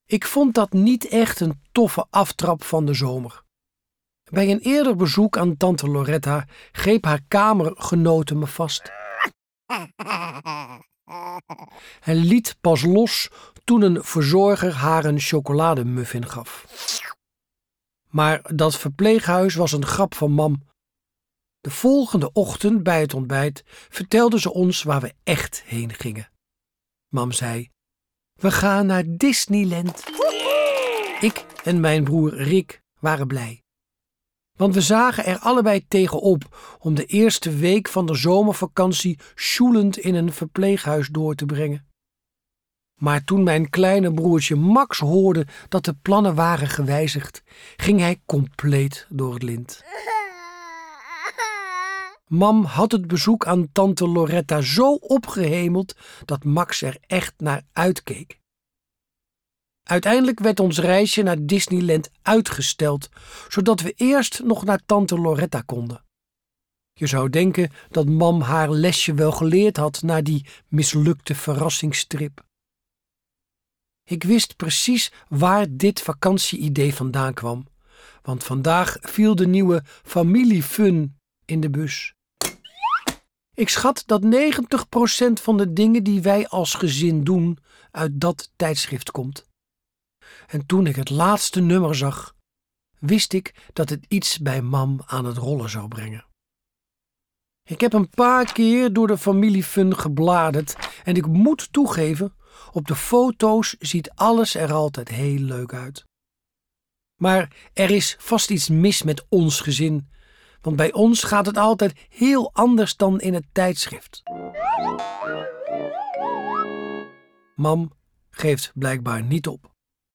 Ik vond dat niet echt een toffe aftrap van de zomer. Bij een eerder bezoek aan tante Loretta greep haar kamergenote me vast en liet pas los toen een verzorger haar een chocolademuffin gaf. Maar dat verpleeghuis was een grap van mam. De volgende ochtend bij het ontbijt vertelde ze ons waar we echt heen gingen. Mam zei: "We gaan naar Disneyland." Ik en mijn broer Rick waren blij. Want we zagen er allebei tegenop om de eerste week van de zomervakantie sjoelend in een verpleeghuis door te brengen. Maar toen mijn kleine broertje Max hoorde dat de plannen waren gewijzigd, ging hij compleet door het lint. Mam had het bezoek aan tante Loretta zo opgehemeld dat Max er echt naar uitkeek. Uiteindelijk werd ons reisje naar Disneyland uitgesteld, zodat we eerst nog naar tante Loretta konden. Je zou denken dat mam haar lesje wel geleerd had na die mislukte verrassingstrip. Ik wist precies waar dit vakantieidee vandaan kwam, want vandaag viel de nieuwe familiefun in de bus. Ik schat dat 90% van de dingen die wij als gezin doen uit dat tijdschrift komt. En toen ik het laatste nummer zag, wist ik dat het iets bij mam aan het rollen zou brengen. Ik heb een paar keer door de familiefun gebladerd en ik moet toegeven, op de foto's ziet alles er altijd heel leuk uit. Maar er is vast iets mis met ons gezin, want bij ons gaat het altijd heel anders dan in het tijdschrift. Mam geeft blijkbaar niet op.